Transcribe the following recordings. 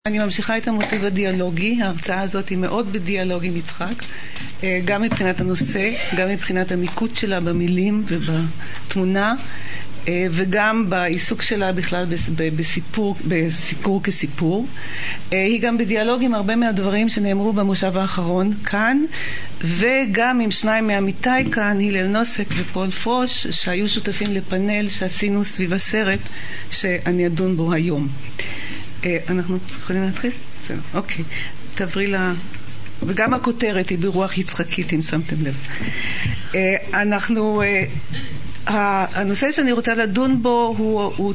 אני ממשיכה את המוטיב הדיאלוגי. ההרצאה הזאת היא מאוד בדיאלוג עם יצחק, גם מבחינת הנושא, גם מבחינת המיקוד שלה במילים ובתמונה, וגם בעיסוק שלה בכלל בסיקור כסיפור. היא גם בדיאלוג עם הרבה מהדברים שנאמרו במושב האחרון כאן, וגם עם שניים מעמיתיי כאן, הלל נוסק ופול פרוש, שהיו שותפים לפאנל שעשינו סביב הסרט שאני אדון בו היום. אנחנו יכולים להתחיל? בסדר, אוקיי. תעברי לה... וגם הכותרת היא ברוח יצחקית, אם שמתם לב. הנושא שאני רוצה לדון בו הוא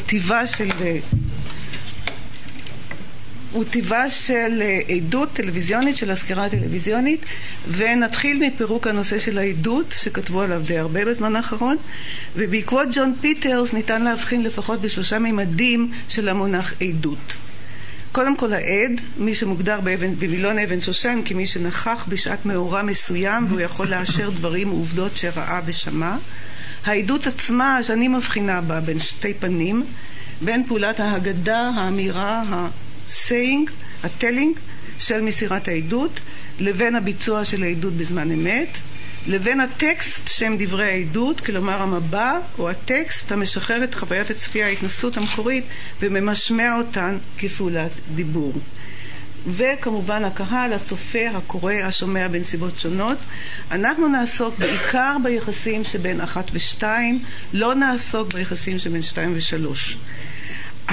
טיבה של עדות טלוויזיונית, של הסקירה טלוויזיונית, ונתחיל מפירוק הנושא של העדות, שכתבו עליו די הרבה בזמן האחרון, ובעקבות ג'ון פיטרס ניתן להבחין לפחות בשלושה מימדים של המונח עדות. קודם כל העד, מי שמוגדר במילון אבן שושן כמי שנכח בשעת מאורע מסוים והוא יכול לאשר דברים ועובדות שראה ושמע. העדות עצמה שאני מבחינה בה בין שתי פנים, בין פעולת ההגדה, האמירה, ה-saying, ה-telling של מסירת העדות, לבין הביצוע של העדות בזמן אמת, לבין הטקסט שהם דברי העדות, כלומר המבע או הטקסט המשחרר את חוויית הצפייה, ההתנסות המקורית, וממשמע אותן כפעולת דיבור. וכמובן הקהל, הצופה, הקורא, השומע בנסיבות שונות. אנחנו נעסוק בעיקר ביחסים שבין 1 ו-2, לא נעסוק ביחסים שבין 2 ו-3.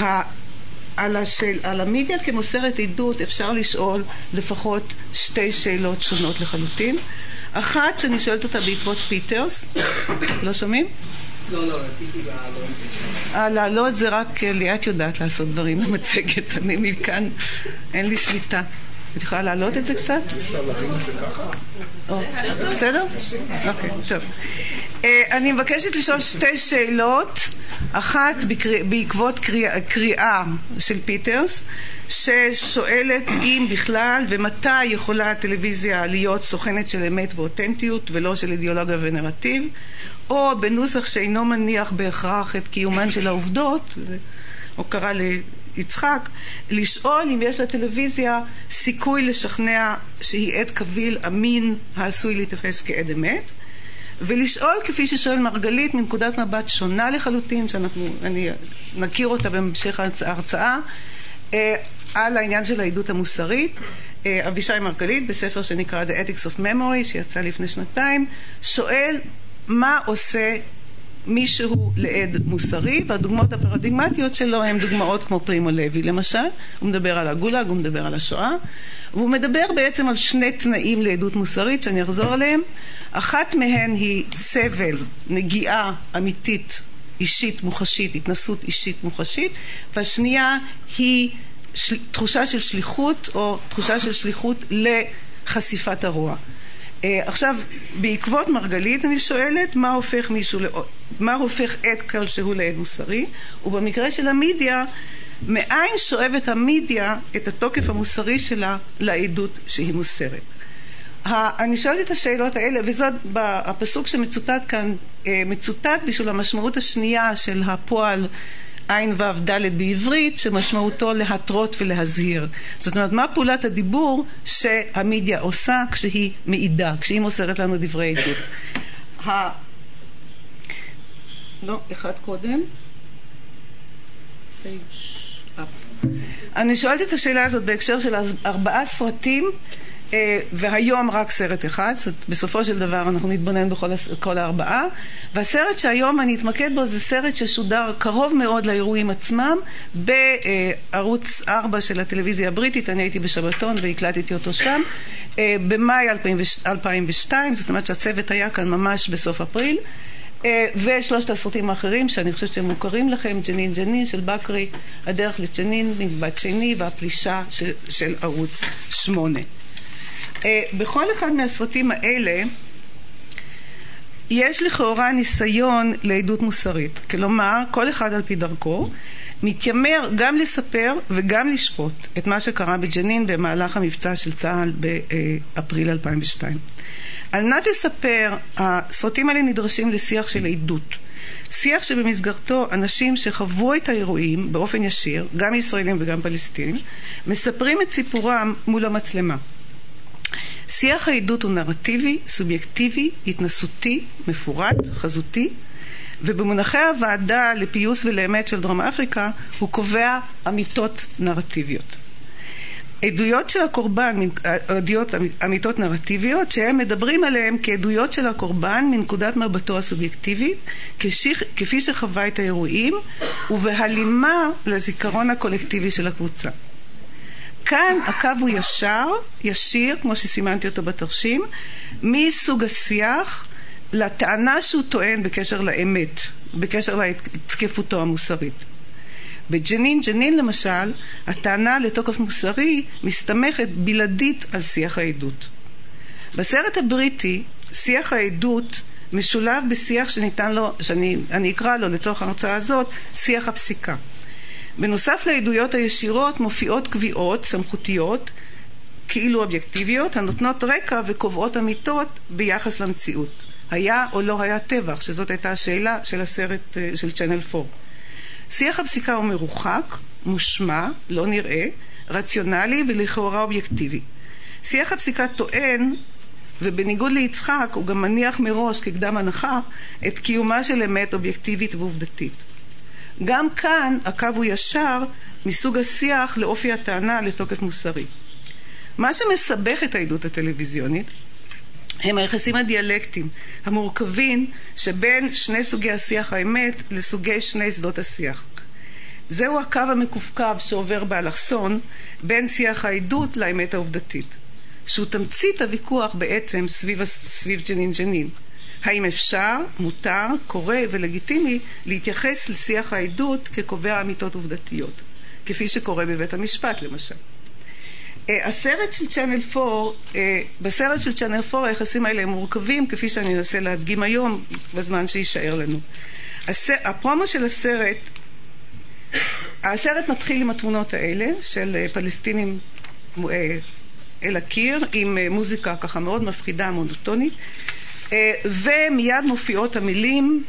על המדיה כמוסרת עדות אפשר לשאול לפחות שתי שאלות שונות לחלוטין. אחת שאני שואלת אותה בעקבות פיטרס, לא שומעים? לא, רציתי לעלות. לעלות זה רק ליאת יודעת לעשות דברים למצגת, אני מכאן, אין לי שליטה. את יכולה לעלות את זה קצת? אפשר להרים את זה ככה? בסדר? אוקיי, טוב. אני מבקשת לשאול שתי שאלות, אחת בעקבות קריאה של פיטרס, ששואלת אם בכלל ומתי יכולה הטלוויזיה להיות סוכנת של אמת ואותנטיות ולא של אידיאולוגיה ונרטיב, או בנוסח שאינו מניח בהכרח את קיומן של העובדות, או קרא ליצחק, לשאול אם יש לטלוויזיה סיכוי לשכנע שהיא עד קביל אמין העשוי להתפס כעד אמת, ולשאול כפי ששואל מרגלית מנקודת מבט שונה לחלוטין, שאני נכיר אותה בהמשך ההרצאה, על העניין של העדות המוסרית. אבישי מרגלית בספר שנקרא The Ethics of Memory שיצא לפני שנתיים שואל מה עושה מישהו לעד מוסרי, והדוגמאות הפרדיגמטיות שלו הן דוגמאות כמו פרימו לוי למשל. הוא מדבר על הגולאג, הוא מדבר על השואה, והוא מדבר בעצם על שני תנאים לעדות מוסרית שאני אחזור עליהם. אחת מהן היא סבל, נגיעה אמיתית אישית מוחשית, התנסות אישית מוחשית, והשנייה היא תחושה של שליחות או תחושה של שליחות לחשיפת הרוע. עכשיו בעקבות מרגלית אני שואלת מה הופך עד כלשהו לעד מוסרי, ובמקרה של המדיה מאין שואבת המדיה את התוקף המוסרי שלה לעדות שהיא מוסרת. אני שואלת את השאלות האלה, וזאת הפסוק שמצוטט כאן, מצוטט בשביל המשמעות השנייה של הפועל עין וו ד' בעברית, שמשמעותו להתרות ולהזהיר. זאת אומרת, מה פעולת הדיבור שהמדיה עושה כשהיא מעידה, כשהיא מוסרת לנו דברי עדות. לא, אחד קודם. אני שואלת את השאלה הזאת בהקשר של 4 סרטים, והיום רק סרט אחד. בסופו של דבר אנחנו נתבונן בכל 4, והסרט שהיום אני אתמקד בו זה סרט ששודר קרוב מאוד לאירועים עצמם בערוץ 4 של הטלוויזיה הבריטית. אני הייתי בשבתון והקלטתי אותו שם במאי 2002, זאת אומרת שהצוות היה כאן ממש בסוף אפריל. ושלושת הסרטים האחרים שאני חושבת שהם מוכרים לכם, ג'נין ג'נין של בקרי, הדרך לג'נין מבת שני, והפלישה של ערוץ 8. בכל אחד מהסרטים האלה יש לכאורה ניסיון לעדות מוסרית, כלומר כל אחד על פי דרכו מתיימר גם לספר וגם לשפוט את מה שקרה בג'נין במהלך המבצע של צה"ל באפריל 2002. על מנת לספר, הסרטים האלה נדרשים לשיח של עדות. שיח שבמסגרתו אנשים שחוו את האירועים באופן ישיר, גם ישראלים וגם פלסטינים, מספרים את סיפורם מול המצלמה. שיח העדות הוא נרטיבי, סובייקטיבי, התנסותי, מפורט, חזותי, ובמונחי הוועדה לפיוס ולאמת של דרום אפריקה הוא קובע אמיתות נרטיביות. עדויות של הקורבן, אמיתות נרטיביות, שהם מדברים עליהם כעדויות של הקורבן מנקודת מבטו הסובייקטיבית, כפי שחווה את האירועים, ובהלימה לזיכרון הקולקטיבי של הקבוצה. כאן הקו הוא ישיר, כמו שסימנתי אותו בתרשים, מסוג השיח לטענה שהוא טוען בקשר לאמת, בקשר לתקפותו המוסרית. בג'נין למשל, הטענה לתוקף מוסרי מסתמכת בלעדית על שיח העדות. בסרט הבריטי, שיח העדות משולב בשיח שניתן לו, שאני אקרא לו לצורך ההרצאה הזאת, שיח הפסיקה. בנוסף לעדויות הישירות מופיעות קביעות סמכותיות, כאילו אובייקטיביות, הנותנות רקע וקובעות אמיתות ביחס למציאות. היה או לא היה טבח, שזאת הייתה השאלה של הסרט של צ'אנל 4. שיח הפסיקה הוא מרוחק, מושמע, לא נראה, רציונלי ולכאורה אובייקטיבי. שיח הפסיקה טוען, ובניגוד ליצחק הוא גם מניח מראש כקדם הנחה, את קיומה של אמת אובייקטיבית ועובדתית. גם כאן הקו הוא ישר מסוג השיח לאופי הטענה לתוקף מוסרי. מה שמסבך את העדות הטלוויזיונית הם היחסים הדיאלקטיים המורכבים שבין שני סוגי השיח האמת לסוגי שני שדות השיח. זהו הקו המקופקב שעובר באלכסון בין שיח העדות לאמת העובדתית, שהוא תמצית הוויכוח בעצם סביב ג'נין. האם אפשר, מותר, קורא ולגיטימי להתייחס לשיח העדות כקובע אמיתות עובדתיות, כפי שקורה בבית המשפט למשל. הסרט של צ'אנל 4, בסרט של צ'אנל 4 היחסים האלה הם מורכבים, כפי שאני אנסה להדגים היום בזמן שישאר לנו. הפרומו של הסרט מתחיל עם התמונות האלה של פלסטינים אל הקיר, עם מוזיקה ככה מאוד מפחידה, מונוטונית, ומיד מופיעות המילים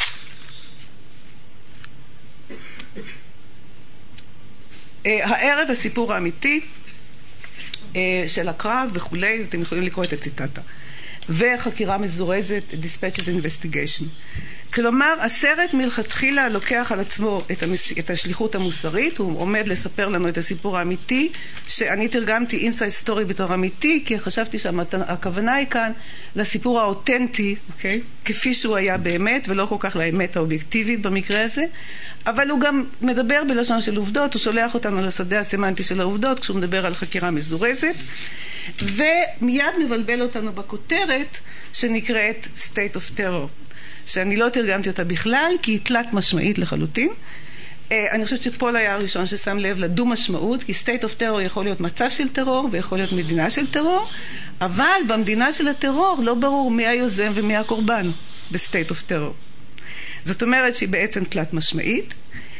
הערב הסיפור האמיתי של הקרב וכולי, אתם יכולים לקרוא את הציטטה, וחקירה מזורזת, dispatches investigation. כלומר, הסרט מלכתחילה לוקח על עצמו את השליחות המוסרית, הוא עומד לספר לנו את הסיפור האמיתי, שאני תרגמתי inside story בתור אמיתי, כי חשבתי שהכוונה היא כאן לסיפור האותנטי, אוקיי? כפי שהוא היה באמת, ולא כל כך לאמת האובייקטיבית במקרה הזה, אבל הוא גם מדבר בלשון של עובדות, הוא שולח אותנו לשדה הסמנטי של העובדות, כשהוא מדבר על חקירה מזורזת, ומיד מבלבל אותנו בכותרת שנקראת State of Terror. שאני לא תרגמתי אותה בכלל, כי היא תלת משמעית לחלוטין. אני חושבת שפול היה הראשון ששם לב לדו משמעות, כי state of terror יכול להיות מצב של טרור, ויכול להיות מדינה של טרור, אבל במדינה של הטרור לא ברור מי היוזם ומי הקורבן, ב-state of terror. זאת אומרת שהיא בעצם תלת משמעית.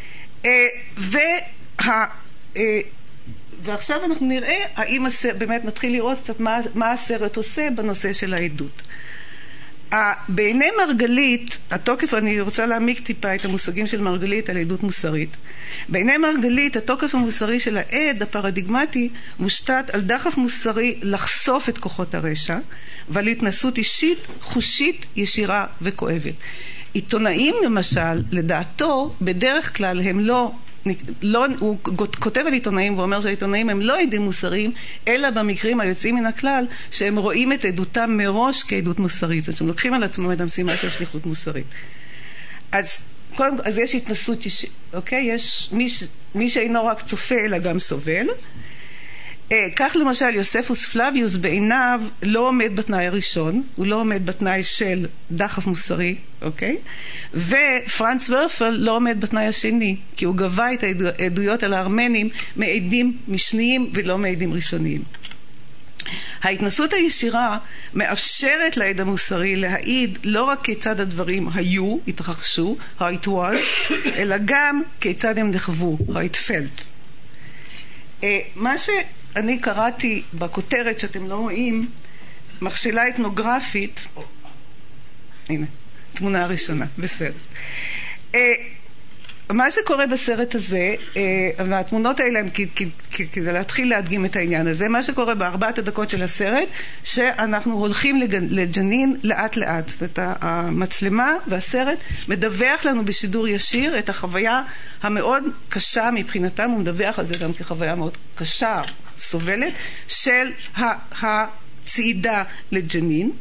ועכשיו אנחנו נראה, האם באמת נתחיל לראות קצת מה הסרט עושה בנושא של העדות. בעיני מרגלית, התוקף, אני רוצה להעמיק טיפה את המושגים של מרגלית על עדות מוסרית. בעיני מרגלית, התוקף המוסרי של העד, הפרדיגמטי, מושתת על דחף מוסרי לחשוף את כוחות הרשע, ועל התנסות אישית, חושית, ישירה וכואבת. עיתונאים למשל, לדעתו, בדרך כלל הם הוא כותב על עיתונאים ואומר שהעיתונאים הם לא עדים מוסריים, אלא במקרים היוצאים מן הכלל שהם רואים את עדותם מראש כעדות מוסרית, זאת אומרת, הם לוקחים על עצמם את המשימה של שליחות מוסרית. אז יש התנסות, אוקיי? יש מי שאינו רק צופה אלא גם סובל. כך למשל יוספוס פלביוס בעיניו לא עומד בתנאי הראשון, הוא לא עומד בתנאי של דחף מוסרי, אוקיי? ופרנץ ורפל לא עומד בתנאי השני, כי הוא גבה את העדויות על הארמנים מעדים משניים ולא מעדים ראשוניים. ההתנסות הישירה מאפשרת לעד המוסרי להעיד לא רק כיצד הדברים היו, התרחשו, how it was, אלא גם כיצד הם נחוו, how it felt. מה שאני קראתי בכותרת שאתם לא רואים, מכשלה אתנוגרפית, הנה, תמונה הראשונה, בסדר. מה שקורה בסרט הזה, והתמונות האלה הם כדי להתחיל להדגים את העניין הזה, מה שקורה בארבעת הדקות של הסרט, שאנחנו הולכים לג'נין לאט לאט. זאת אומרת, המצלמה והסרט מדווח לנו בשידור ישיר את החוויה המאוד קשה מבחינתם, הוא מדווח על זה גם כחוויה מאוד קשה, סובלת, של הצעידה לג'נין.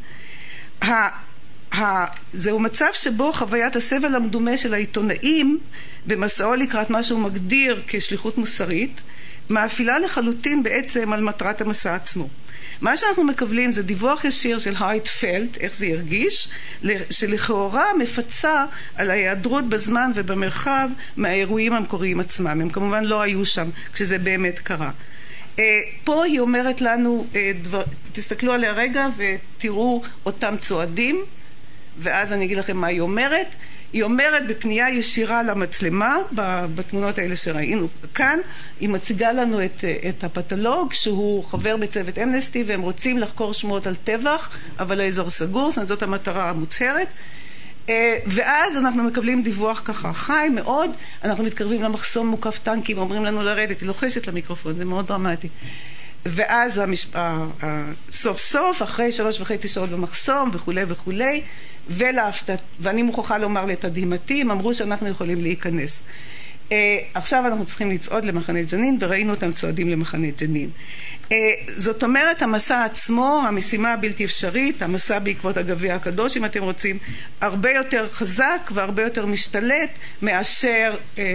זהו מצב שבו חוויית הסבל המדומה של העיתונאים במסעו לקראת מה שהוא מגדיר כשליחות מוסרית מאפילה לחלוטין בעצם על מטרת המסע עצמו. מה שאנחנו מקבלים זה דיווח ישיר של how it felt, איך זה ירגיש, שלכאורה מפצה על ההיעדרות בזמן ובמרחב מהאירועים המקוריים עצמם. הם כמובן לא היו שם כשזה באמת קרה. פה היא אומרת לנו, תסתכלו עליה רגע ותראו אותם צועדים, ואז אני אגיד לכם מה היא אומרת. היא אומרת בפנייה ישירה למצלמה, בתמונות האלה שראינו כאן, היא מציגה לנו את הפתולוג, שהוא חבר בצוות אמנסטי, והם רוצים לחקור שמועות על טבח, אבל האזור סגור, זאת המטרה המוצהרת. ואז אנחנו מקבלים דיווח ככה חי מאוד, אנחנו מתקרבים למחסום מוקף טנקים, אומרים לנו לרדת, היא לוחשת למיקרופון, זה מאוד דרמטי. ואז סוף סוף, אחרי 3.5 שעות במחסום וכולי וכולי, ואני מוכרחה לומר לתדהמתי, הם אמרו שאנחנו יכולים להיכנס. עכשיו אנחנו צריכים לצעוד למחנה ג'נין, וראינו אותם צועדים למחנה ג'נין. זאת אומרת, המסע עצמו, המשימה הבלתי אפשרית, המסע בעקבות הגביע הקדוש, אם אתם רוצים, הרבה יותר חזק והרבה יותר משתלט מאשר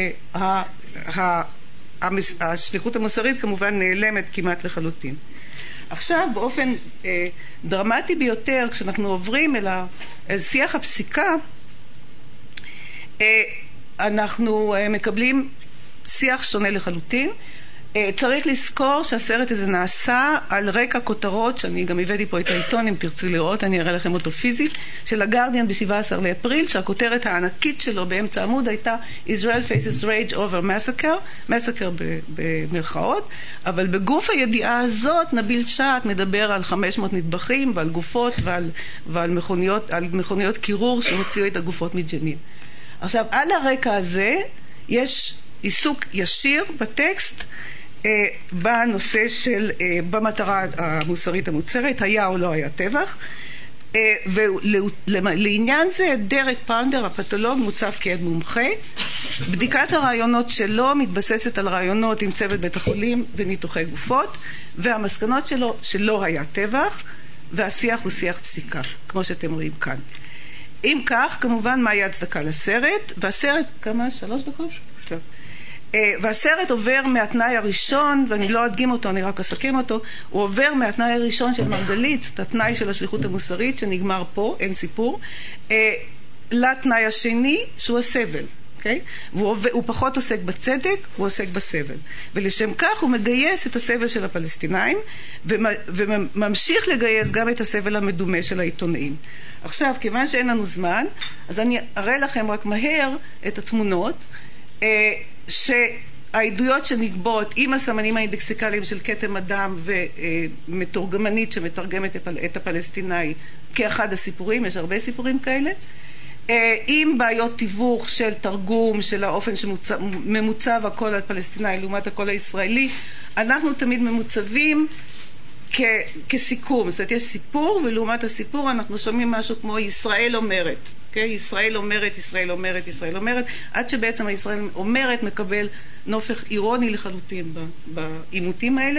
השליחות המוסרית כמובן נעלמת כמעט לחלוטין. עכשיו, באופן דרמטי ביותר, כשאנחנו עוברים אל שיח הפסיקה, אנחנו מקבלים שיח שונה לחלוטין. צריך לזכור שהסרט הזה נעשה על רקע כותרות, שאני גם הבאתי פה את העיתון, אם תרצו לראות, אני אראה לכם אותו פיזית, של הגרדיאן ב-17 לאפריל, שהכותרת הענקית שלו באמצע העמוד הייתה Israel faces rage over massacre, massacre במרכאות, אבל בגוף הידיעה הזאת נביל שעט מדבר על 500 נטבחים ועל גופות ועל מכוניות קירור שהוציאו את הגופות מג'נין. עכשיו, על הרקע הזה יש עיסוק ישיר בטקסט בנושא של, במטרה המוסרית המוצהרת, היה או לא היה טבח, ולעניין זה דרק פאונדר, הפתולוג, מוצב כעד מומחה. בדיקת הרעיונות שלו מתבססת על רעיונות עם צוות בית החולים וניתוחי גופות, והמסקנות שלו שלא היה טבח, והשיח הוא שיח פסיקה, כמו שאתם רואים כאן. אם כך, כמובן, מהי הצדקה לסרט? והסרט, כמה? 3 דקות? טוב. והסרט עובר מהתנאי הראשון, ואני לא אדגים אותו, אני רק אסכם אותו, הוא עובר מהתנאי הראשון של מרגלית, את התנאי של השליחות המוסרית, שנגמר פה, אין סיפור, לתנאי השני, שהוא הסבל. Okay? והוא פחות עוסק בצדק, הוא עוסק בסבל. ולשם כך הוא מגייס את הסבל של הפלסטינאים, וממשיך לגייס גם את הסבל המדומה של העיתונאים. עכשיו, כיוון שאין לנו זמן, אז אני אראה לכם רק מהר את התמונות, שהעדויות שנגבות עם הסמנים האינדקסיקליים של כתם אדם ומתורגמנית שמתרגמת את הפלסטינאי כאחד הסיפורים, יש הרבה סיפורים כאלה, עם בעיות תיווך של תרגום, של האופן שממוצב הקול הפלסטיני לעומת הקול הישראלי, אנחנו תמיד ממוצבים כסיכום. זאת אומרת, יש סיפור, ולעומת הסיפור אנחנו שומעים משהו כמו ישראל אומרת. ישראל אומרת, ישראל אומרת, ישראל אומרת, עד שבעצם הישראל אומרת מקבל נופך אירוני לחלוטין בעימותים האלה.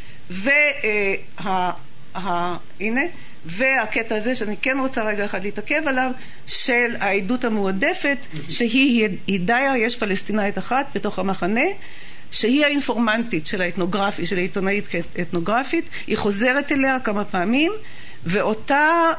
הנה, והקטע הזה שאני כן רוצה רגע אחד להתעכב עליו, של העדות המועדפת, שהיא הידיה, יש פלסטינאית אחת בתוך המחנה, שהיא האינפורמנטית של האתנוגרפית, של העיתונאית כאתנוגרפית, היא חוזרת אליה כמה פעמים, ואותה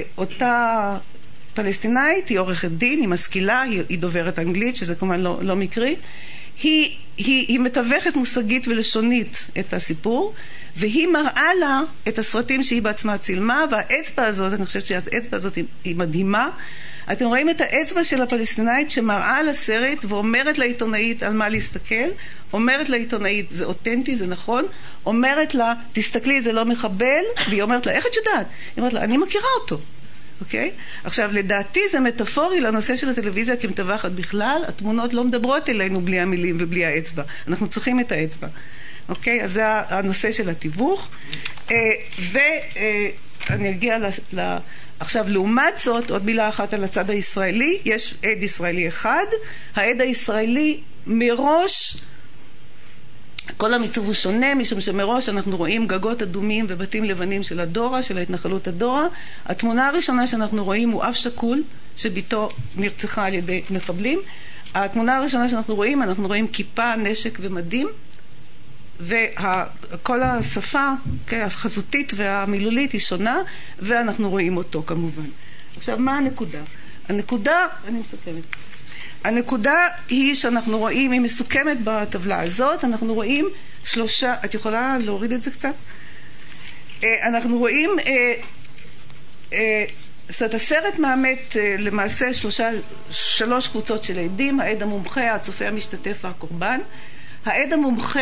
פלסטינאית, היא עורכת דין, היא משכילה, היא דוברת אנגלית, שזה כמובן לא מקרי, היא מתווכת מושגית ולשונית את הסיפור, והיא מראה לה את הסרטים שהיא בעצמה צילמה, והאצבע הזאת, אני חושבת שהאצבע הזאת היא מדהימה, אתם רואים את האצבע של הפלסטינאית שמראה על הסרט ואומרת לעיתונאית על מה להסתכל, אומרת לעיתונאית זה אותנטי, זה נכון, אומרת לה תסתכלי זה לא מחבל, והיא אומרת לה איך את יודעת? היא אומרת לה אני מכירה אותו. אוקיי? עכשיו לדעתי זה מטאפורי לנושא של הטלוויזיה כמטווחת בכלל, התמונות לא מדברות אלינו בלי המילים ובלי האצבע, אנחנו צריכים את האצבע. אוקיי? אז זה הנושא של התיווך. ואני אגיע עכשיו לעומת זאת, עוד מילה אחת על הצד הישראלי, יש עד ישראלי אחד, העד הישראלי מראש, כל המיצוב הוא שונה, משום שמראש אנחנו רואים גגות אדומים ובתים לבנים של הדורה, של ההתנחלות הדורה. התמונה הראשונה שאנחנו רואים הוא אב שכול, שביתו נרצחה על ידי מחבלים. התמונה הראשונה שאנחנו רואים כיפה, נשק ומדים, וכל השפה החזותית והמילולית היא שונה, ואנחנו רואים אותו כמובן. עכשיו, מה הנקודה? אני מסכמת. הנקודה היא שאנחנו רואים, היא מסוכמת בטבלה הזאת, אנחנו רואים שלושה, את יכולה להוריד את זה קצת? אנחנו רואים, זאת אומרת, הסרט מאמת למעשה שלוש קבוצות של עדים, העד המומחה, הצופה המשתתף והקורבן. העד המומחה,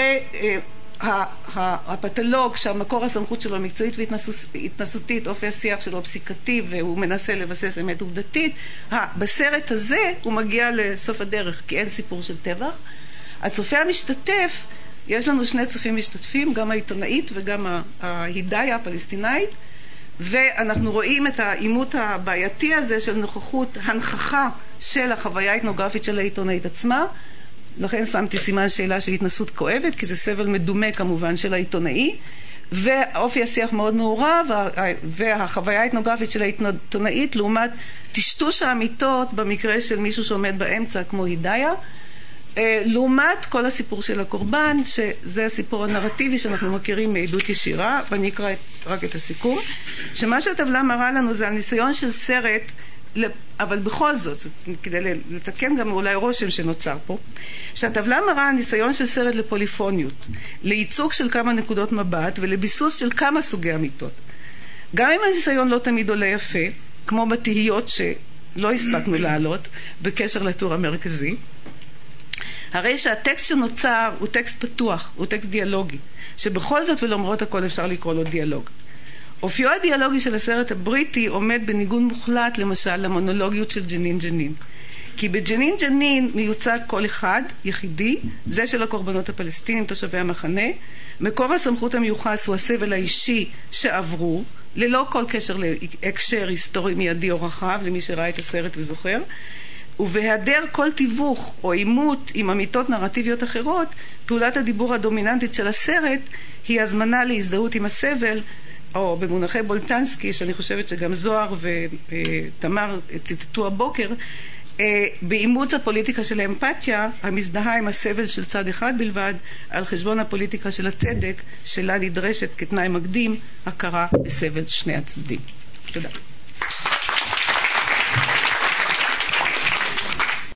הפתולוג, שהמקור הסמכות שלו מקצועית והתנסותית, אופי השיח שלו פסיקתי, והוא מנסה לבסס אמת עובדתית, בסרט הזה הוא מגיע לסוף הדרך, כי אין סיפור של טבח. הצופה המשתתף, יש לנו שני צופים משתתפים, גם העיתונאית וגם ההידאיה הפלסטינאית, ואנחנו רואים את העימות הבעייתי הזה של נוכחות הנכחה של החוויה האתנוגרפית של העיתונאית עצמה. לכן שמתי סימן שאלה של התנסות כואבת, כי זה סבל מדומה כמובן של העיתונאי, ואופי השיח מאוד מעורב, והחוויה האתנוגרפית של העיתונאית לעומת טשטוש האמיתות במקרה של מישהו שעומד באמצע כמו הידאיה, לעומת כל הסיפור של הקורבן, שזה הסיפור הנרטיבי שאנחנו מכירים מעדות ישירה, ואני אקרא רק את הסיכום, שמה שהטבלה מראה לנו זה הניסיון של סרט, אבל בכל זאת, כדי לתקן גם אולי רושם שנוצר פה, שהטבלה מראה הניסיון של סרט לפוליפוניות, לייצוג של כמה נקודות מבט ולביסוס של כמה סוגי אמיתות. גם אם הניסיון לא תמיד עולה יפה, כמו בתהיות שלא הספקנו לעלות בקשר לטור המרכזי, הרי שהטקסט שנוצר הוא טקסט פתוח, הוא טקסט דיאלוגי, שבכל זאת ולמרות הכל אפשר לקרוא לו דיאלוג. אופיו הדיאלוגי של הסרט הבריטי עומד בניגון מוחלט למשל למונולוגיות של ג'נין ג'נין. כי בג'נין ג'נין מיוצג כל אחד, יחידי, זה של הקורבנות הפלסטינים, תושבי המחנה. מקור הסמכות המיוחס הוא הסבל האישי שעברו, ללא כל קשר להקשר היסטורי מיידי או רחב, למי שראה את הסרט וזוכר. ובהיעדר כל תיווך או עימות עם אמיתות נרטיביות אחרות, פעולת הדיבור הדומיננטית של הסרט היא הזמנה להזדהות עם הסבל, או במונחי בולטנסקי, שאני חושבת שגם זוהר ותמר ציטטו הבוקר, באימוץ הפוליטיקה של האמפתיה, המזדהה עם הסבל של צד אחד בלבד, על חשבון הפוליטיקה של הצדק, שלה נדרשת כתנאי מקדים, הכרה בסבל שני הצדדים. תודה.